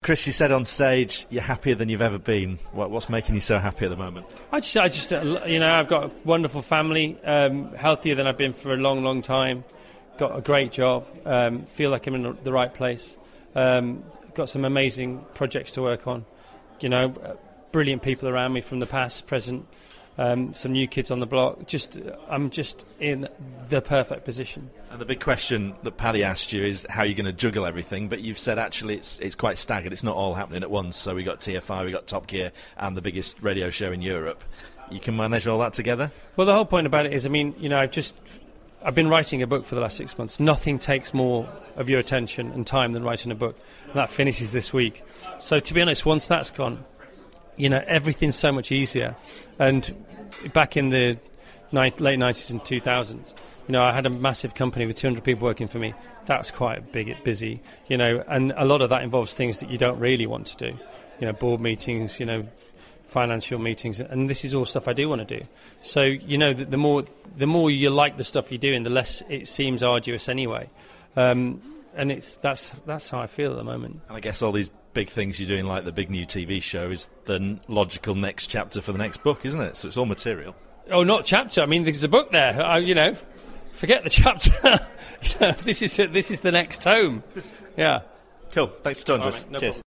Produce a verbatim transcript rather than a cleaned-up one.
Chris, you said on stage you're happier than you've ever been. What, what's making you so happy at the moment? I just, I just, uh, you know, I've got a wonderful family, um, healthier than I've been for a long, long time. Got a great job. Um, feel like I'm in the right place. Um, got some amazing projects to work on. You know, uh, brilliant people around me from the past, present. Um, some new kids on the block. Just, I'm just in the perfect position. And the big question that Paddy asked you is how you're going to juggle everything. But you've said actually it's it's quite staggered. It's not all happening at once. So we got T F I, we got Top Gear, and the biggest radio show in Europe. You can manage all that together. Well, the whole point about it is, I mean, you know, I've just I've been writing a book for the last six months. Nothing takes more of your attention and time than writing a book. And that finishes this week. So to be honest, once that's gone, you know, everything's so much easier. And back in the ni- late nineties and two thousands, you know, I had a massive company with two hundred people working for me. That's quite big, busy, you know, and a lot of that involves things that you don't really want to do. You know, board meetings, you know, financial meetings, and this is all stuff I do want to do. So, you know, the, the more the more you like the stuff you're doing, the less it seems arduous anyway. Um, and it's that's that's how I feel at the moment. And I guess all these big things you're doing, like the big new T V show, is the n- logical next chapter for the next book, isn't it? So it's all material. Oh, not chapter. I mean, there's a book there. I, you know, forget the chapter. This is this is the next tome. Yeah. Cool. Thanks for talking to All us. right, no Cheers. problem.